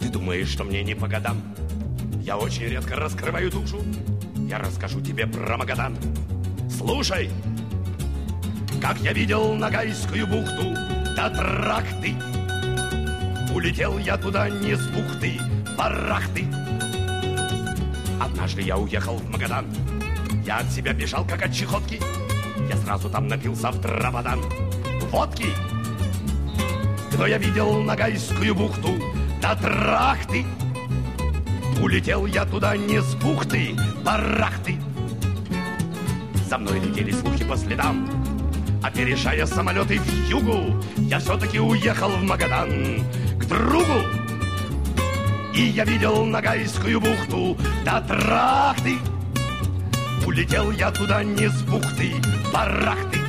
Ты думаешь, что мне не по годам? Я очень редко раскрываю душу. Я расскажу тебе про Магадан. Слушай, как я видел Ногайскую бухту до тракты. Улетел я туда не с бухты, барахты. Однажды я уехал в Магадан. Я от себя бежал, как от чехотки. Я сразу там напился в Драбадан водки. Но я видел Ногайскую бухту до тракты. Улетел я туда не с бухты, барахты. За мной летели слухи по следам. Опережая самолеты в югу, я все-таки уехал в Магадан к другу. И я видел Ногайскую бухту до тракты. Улетел я туда не с бухты, барахты.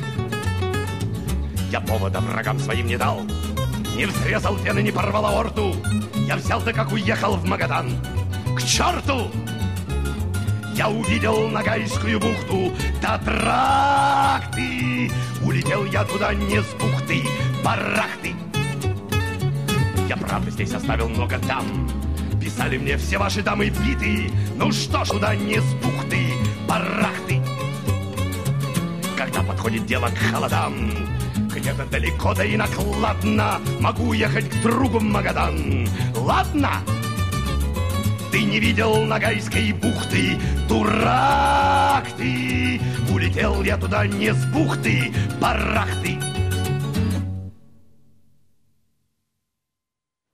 Я повода врагам своим не дал, не взрезал вены, не порвал аорту. Я взял, да как уехал в Магадан к черту. Я увидел Ногайскую бухту до тракты. Улетел я туда не с бухты, барахты. Я, правда, здесь оставил много дам. Писали мне все ваши дамы биты. Ну что ж, туда не с бухты, барахты. Когда подходит дело к холодам, где-то далеко, да и накладно, могу ехать к другу в Магадан. Ладно? Ты не видел Ногайской бухты, дурак ты. Улетел я туда не с бухты, барахты.